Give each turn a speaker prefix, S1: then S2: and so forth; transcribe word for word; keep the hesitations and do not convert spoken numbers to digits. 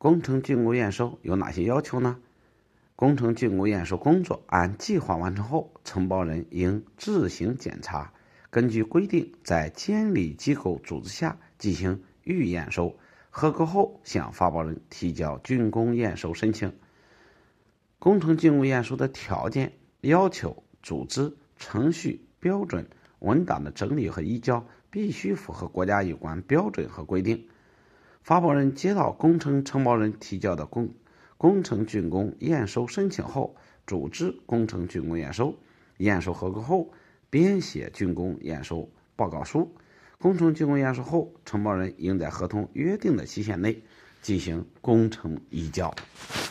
S1: 工程竣工验收有哪些要求呢？工程竣工验收工作按计划完成后，承包人应自行检查，根据规定在监理机构组织下进行预验收，合格后向发包人提交竣工验收申请。工程竣工验收的条件、要求、组织、程序、标准、文档的整理和移交必须符合国家有关标准和规定。发包人接到工程承包人提交的工工程竣工验收申请后，组织工程竣工验收，验收合格后编写竣工验收报告书。工程竣工验收后，承包人应在合同约定的期限内进行工程移交。